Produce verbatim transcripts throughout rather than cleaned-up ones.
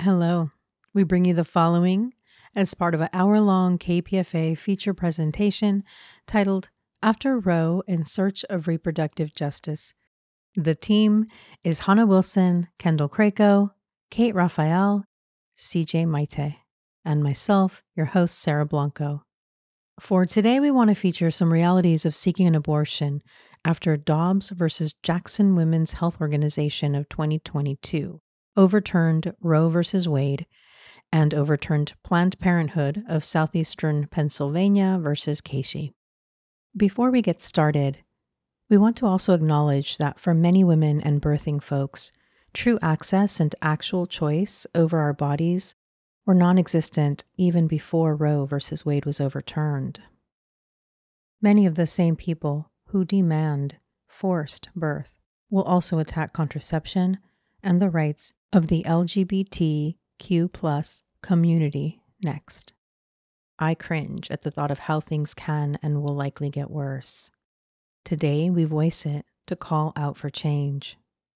Hello. We bring you the following as part of an hour-long K P F A feature presentation titled After Roe in Search of Reproductive Justice. The team is Hannah Wilson, Kendall Craco, Kate Raphael, C J Maite, and myself, your host, Sarah Blanco. For today, we want to feature some realities of seeking an abortion after Dobbs versus Jackson Women's Health Organization of twenty twenty-two overturned Roe versus Wade and overturned Planned Parenthood of Southeastern Pennsylvania versus Casey. Before we get started, we want to also acknowledge that for many women and birthing folks, true access and actual choice over our bodies were non-existent even before Roe versus Wade was overturned. Many of the same people who demand forced birth will also attack contraception and the rights of the L G B T Q plus community next. I cringe at the thought of how things can and will likely get worse. Today, we voice it to call out for change.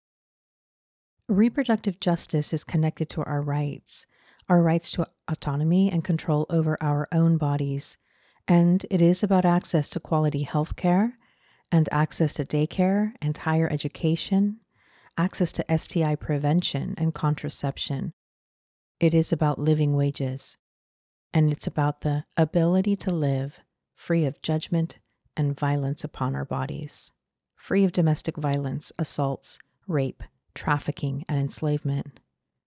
Reproductive justice is connected to our rights, our rights to autonomy and control over our own bodies, and it is about access to quality health care and access to daycare and higher education, access to S T I prevention and contraception. It is about living wages, and it's about the ability to live free of judgment and violence upon our bodies, free of domestic violence, assaults, rape, trafficking, and enslavement.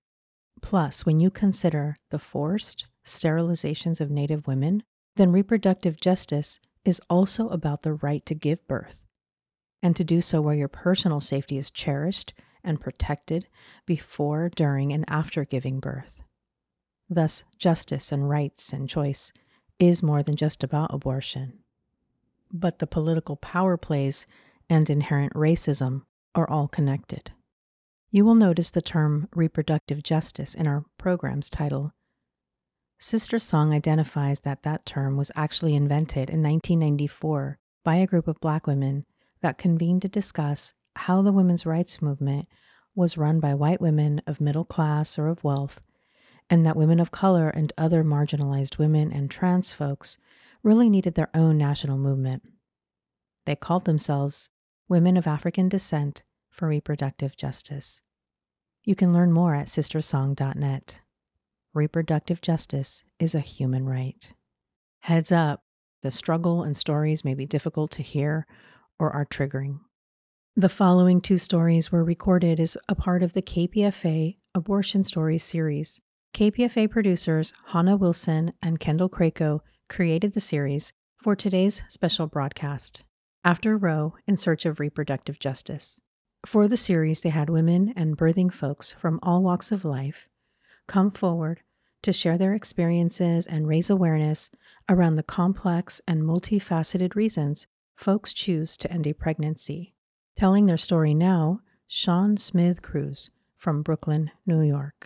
Plus, when you consider the forced sterilizations of Native women, then reproductive justice is also about the right to give birth, and to do so where your personal safety is cherished and protected before, during, and after giving birth. Thus, justice and rights and choice is more than just about abortion. But the political power plays and inherent racism are all connected. You will notice the term reproductive justice in our program's title. Sister Song identifies that that term was actually invented in nineteen ninety-four by a group of Black women that convened to discuss how the women's rights movement was run by white women of middle class or of wealth, and that women of color and other marginalized women and trans folks really needed their own national movement. They called themselves Women of African Descent for Reproductive Justice. You can learn more at sister song dot net. Reproductive justice is a human right. Heads up, the struggle and stories may be difficult to hear or are triggering. The following two stories were recorded as a part of the K P F A Abortion Stories series. K P F A producers Hannah Wilson and Kendall Craco created the series for today's special broadcast, After Roe in Search of Reproductive Justice. For the series, they had women and birthing folks from all walks of life come forward to share their experiences and raise awareness around the complex and multifaceted reasons folks choose to end a pregnancy. Telling their story now, Sean Smith Cruz from Brooklyn, New York.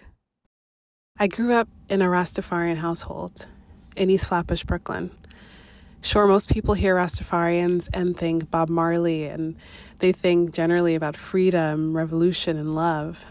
I grew up in a Rastafarian household in East Flatbush, Brooklyn. Sure, most people hear Rastafarians and think Bob Marley, and they think generally about freedom, revolution, and love.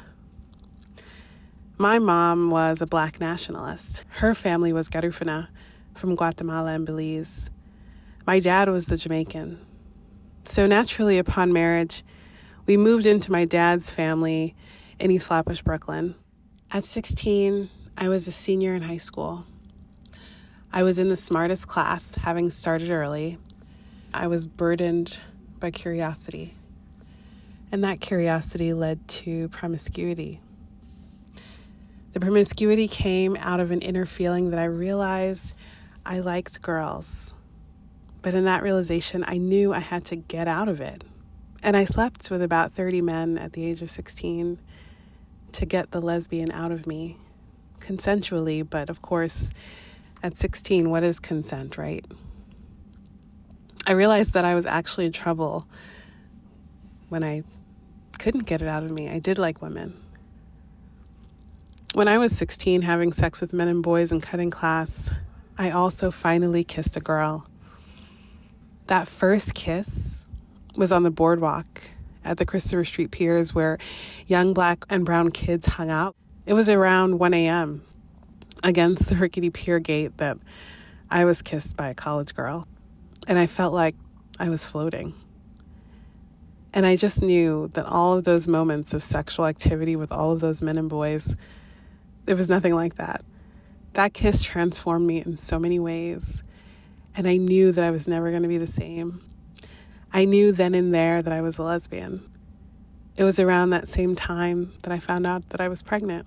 My mom was a Black nationalist. Her family was Garifuna from Guatemala and Belize. My dad was the Jamaican. So naturally, upon marriage, we moved into my dad's family in East Flatbush, Brooklyn. At sixteen, I was a senior in high school. I was in the smartest class, having started early. I was burdened by curiosity, and that curiosity led to promiscuity. The promiscuity came out of an inner feeling that I realized I liked girls. But in that realization, I knew I had to get out of it. And I slept with about thirty men at the age of sixteen to get the lesbian out of me, consensually, but of course, at sixteen, what is consent, right? I realized that I was actually in trouble when I couldn't get it out of me. I did like women. When I was sixteen, having sex with men and boys in cutting class, I also finally kissed a girl. That first kiss was on the boardwalk at the Christopher Street Piers, where young Black and brown kids hung out. It was around one a.m. against the rickety pier gate that I was kissed by a college girl, and I felt like I was floating. And I just knew that all of those moments of sexual activity with all of those men and boys, it was nothing like that. That kiss transformed me in so many ways, and I knew that I was never going to be the same. I knew then and there that I was a lesbian. It was around that same time that I found out that I was pregnant.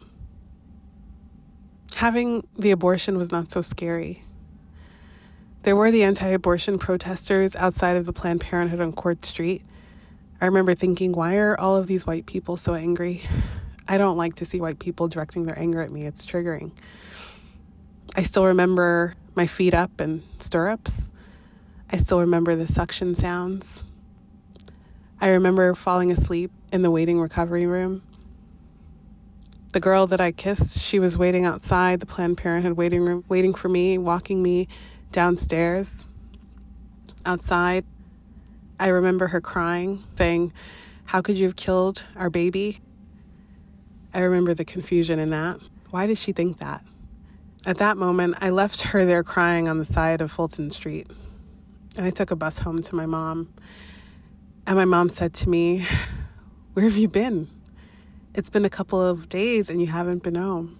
Having the abortion was not so scary. There were the anti-abortion protesters outside of the Planned Parenthood on Court Street. I remember thinking, why are all of these white people so angry? I don't like to see white people directing their anger at me. It's triggering. I still remember my feet up in stirrups. I still remember the suction sounds. I remember falling asleep in the waiting recovery room. The girl that I kissed, she was waiting outside the Planned Parenthood waiting room, waiting for me, walking me downstairs, outside. I remember her crying, saying, "How could you have killed our baby?" I remember the confusion in that. Why did she think that? At that moment, I left her there crying on the side of Fulton Street, and I took a bus home to my mom. And my mom said to me, "Where have you been? It's been a couple of days and you haven't been home."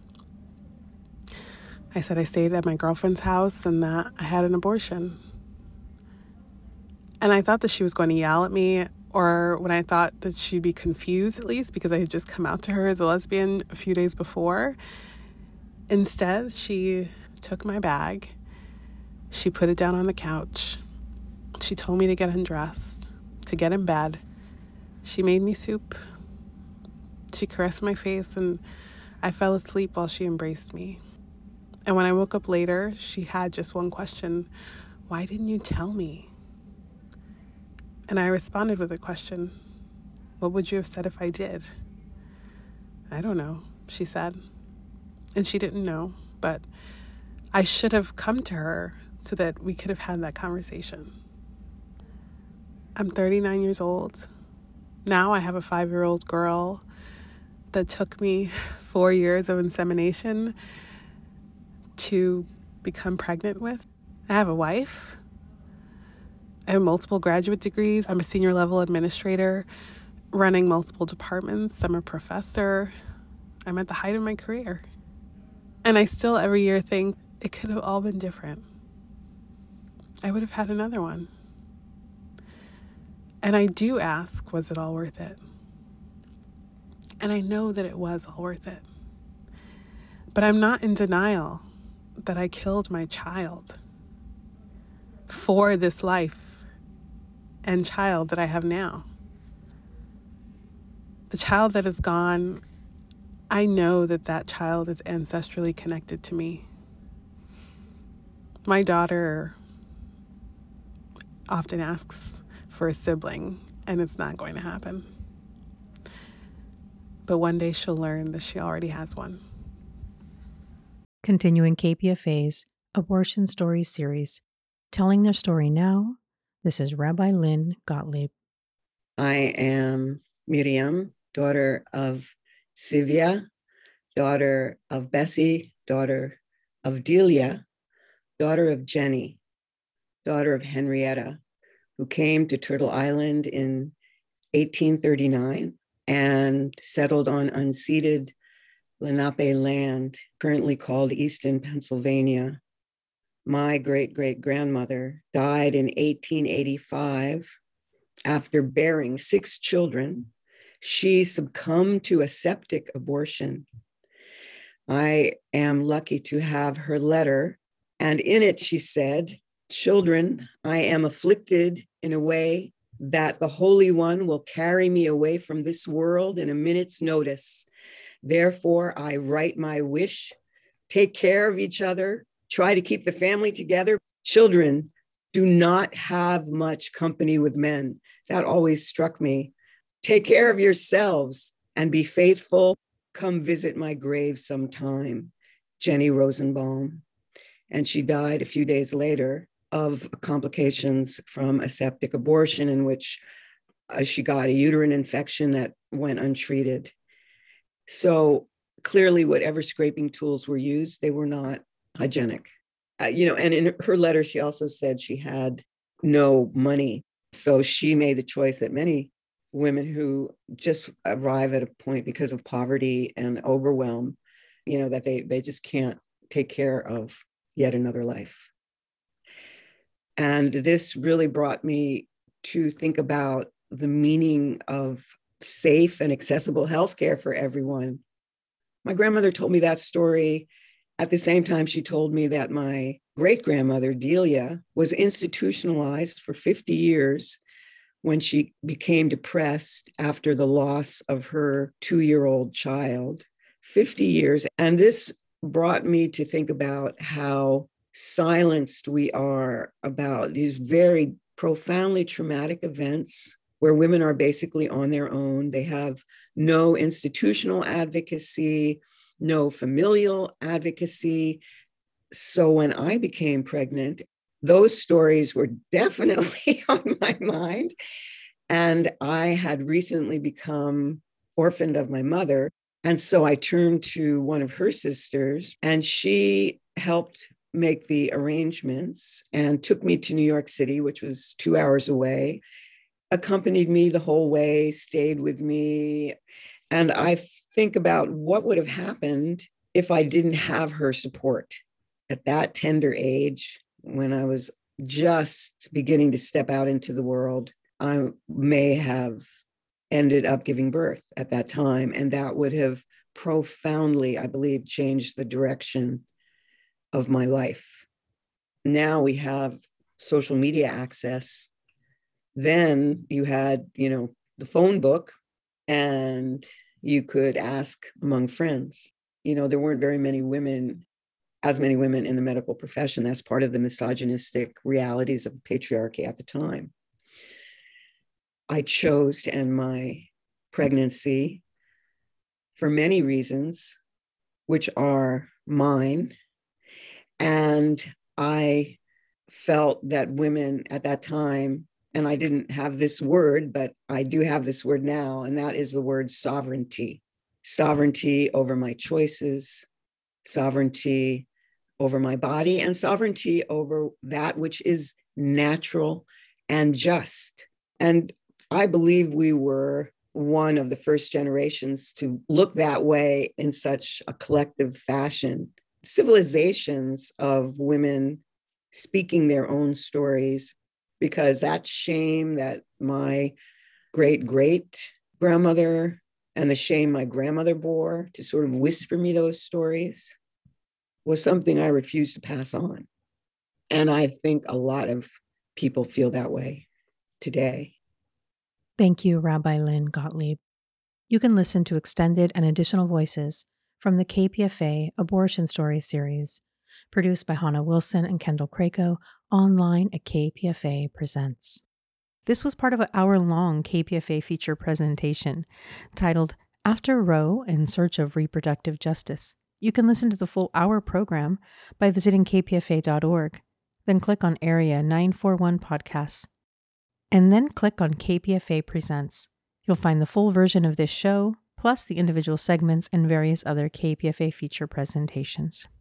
I said I stayed at my girlfriend's house and that I had an abortion. And I thought that she was going to yell at me, or when I thought that she'd be confused, at least, because I had just come out to her as a lesbian a few days before. Instead, she took my bag. She put it down on the couch. She told me to get undressed, to get in bed. She made me soup. She caressed my face, and I fell asleep while she embraced me. And when I woke up later, she had just one question: "Why didn't you tell me?" And I responded with a question: "What would you have said if I did?" "I don't know," she said. And she didn't know, but I should have come to her so that we could have had that conversation. I'm thirty-nine years old. Now I have a five-year-old girl that took me four years of insemination to become pregnant with. I have a wife. I have multiple graduate degrees. I'm a senior level administrator running multiple departments. I'm a professor. I'm at the height of my career. And I still every year think it could have all been different. I would have had another one. And I do ask, was it all worth it? And I know that it was all worth it. But I'm not in denial that I killed my child for this life and child that I have now. The child that is gone, I know that that child is ancestrally connected to me. My daughter often asks for a sibling, and it's not going to happen. But one day she'll learn that she already has one. Continuing K P F A's Abortion Stories series. Telling their story now, this is Rabbi Lynn Gottlieb. I am Miriam, daughter of Sivia, daughter of Bessie, daughter of Delia, daughter of Jenny, daughter of Henrietta, who came to Turtle Island in eighteen thirty-nine and settled on unceded Lenape land, currently called Easton, Pennsylvania. My great-great-grandmother died in eighteen eighty-five after bearing six children. She succumbed to a septic abortion. I am lucky to have her letter, and in it she said, "Children, I am afflicted in a way that the Holy One will carry me away from this world in a minute's notice. Therefore, I write my wish. Take care of each other. Try to keep the family together. Children, do not have much company with men." That always struck me. "Take care of yourselves and be faithful. Come visit my grave sometime." Jenny Rosenbaum. And she died a few days later of complications from a septic abortion in which uh, she got a uterine infection that went untreated. So clearly, whatever scraping tools were used, they were not hygienic. Uh, you know, and in her letter, she also said she had no money. So she made a choice that many women who just arrive at a point because of poverty and overwhelm, you know, that they, they just can't take care of yet another life. And this really brought me to think about the meaning of safe and accessible healthcare for everyone. My grandmother told me that story. At the same time, she told me that my great-grandmother, Delia, was institutionalized for fifty years when she became depressed after the loss of her two-year-old child. fifty years. And this brought me to think about how silenced we are about these very profoundly traumatic events where women are basically on their own. They have no institutional advocacy, no familial advocacy. So when I became pregnant, those stories were definitely on my mind. And I had recently become orphaned of my mother. And so I turned to one of her sisters, and she helped make the arrangements and took me to New York City, which was two hours away, accompanied me the whole way, stayed with me. And I think about what would have happened if I didn't have her support at that tender age, when I was just beginning to step out into the world. I may have ended up giving birth at that time, and that would have profoundly, I believe, changed the direction of my life. Now we have social media access. Then you had, you know, the phone book, and you could ask among friends. You know, there weren't very many women, as many women in the medical profession. That's part of the misogynistic realities of patriarchy at the time. I chose to end my pregnancy for many reasons, which are mine. And I felt that women at that time, and I didn't have this word, but I do have this word now, and that is the word sovereignty. Sovereignty over my choices, sovereignty over my body, and sovereignty over that which is natural and just. And I believe we were one of the first generations to look that way in such a collective fashion. Civilizations of women speaking their own stories, because that shame that my great great grandmother and the shame my grandmother bore to sort of whisper me those stories was something I refused to pass on. And I think a lot of people feel that way today. Thank you, Rabbi Lynn Gottlieb. You can listen to extended and additional voices from the K P F A Abortion Stories series, produced by Hannah Wilson and Kendall Krakow, online at K P F A Presents. This was part of an hour-long K P F A feature presentation titled After Roe in Search of Reproductive Justice. You can listen to the full hour program by visiting k p f a dot org, then click on Area nine forty-one Podcasts, and then click on K P F A Presents. You'll find the full version of this show, plus the individual segments and various other K P F A feature presentations.